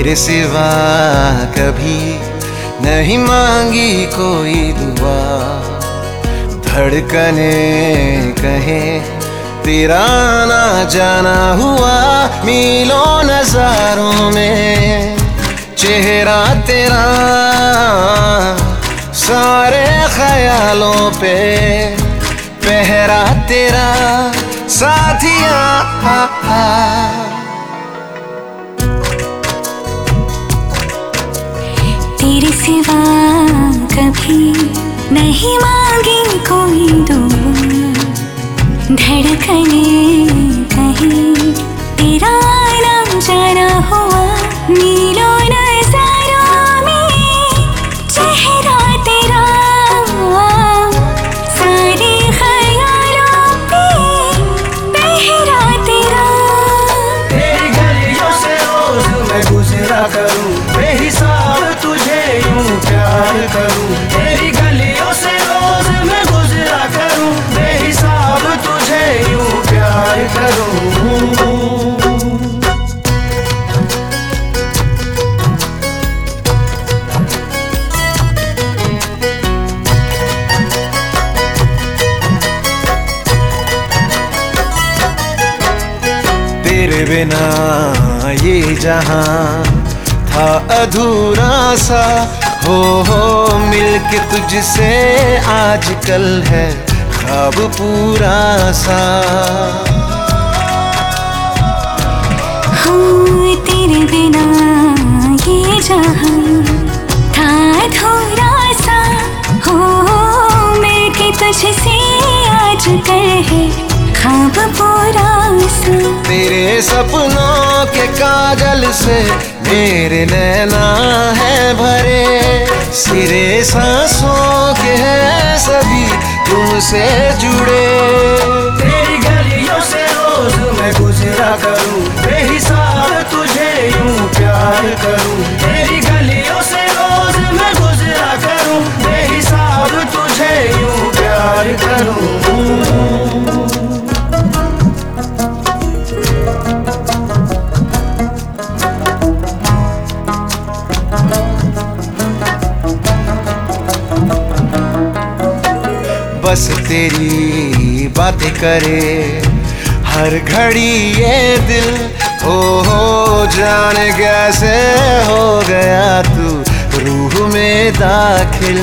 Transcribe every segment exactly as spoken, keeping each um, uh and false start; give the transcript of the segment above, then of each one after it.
तेरे सिवा कभी नहीं मांगी कोई दुआ। धड़कने कहे तेरा ना जाना हुआ, मीलों नजारों में चेहरा तेरा, सारे ख्यालों पे पहरा तेरा साथिया। तेरे सिवा कभी नहीं मांगी कोई दुआ। धड़कने कहीं तेरा आना जाना हुआ, मीलों नज़ारों में चेहरा तेरा, सारे ख्यालों पे पहरा तेरा। तेरी गलियों से रोज मैं गुजरा करूं, बेहिसाब तुझे यूं प्यार करूं। तेरी गलियों से रोज मैं गुजरा करूं, बेहिसाब तुझे यूं प्यार करूं। तेरे बिना ये जहां था अधूरा सा, हो हो मिलके तुझसे आजकल है ख्वाब पूरा सा। हाँ तेरे बिना ये जहां था अधूरा सा, हो मिलके तुझसे आजकल है ख्वाब पूरा सा। तेरे सपनों के काजल से मेरे नैना है भरे, सिरे सांसों के हैं सभी तुमसे जुड़े। तेरी गलियों से रोज मैं गुजरा करूं, बेहिसाब तुझे यूं प्यार करूं। तेरी गलियों से रोज मैं गुजरा करूं, बेहिसाब तुझे यूं प्यार करूं। बस तेरी बातें करे हर घड़ी ये दिल, हो हो जाने कैसे हो गया तू रूह में दाखिल।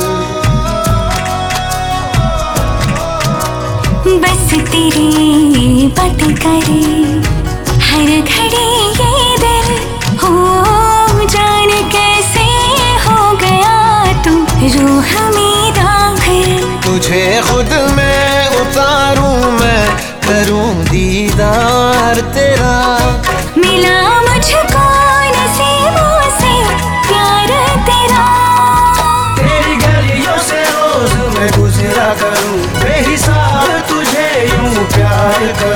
बस तेरी बातें करे हर घड़ी ये दिल, हो जाने कैसे हो गया तू रूह में दाखिल। तुझे खुद में उतारूं मैं, करूं दीदार तेरा। मिला मुझको नसीबों से प्यार तेरा। तेरी गलियों से रोज मैं गुजरा करूं, बेहिसाब तुझे यूं प्यार करूं।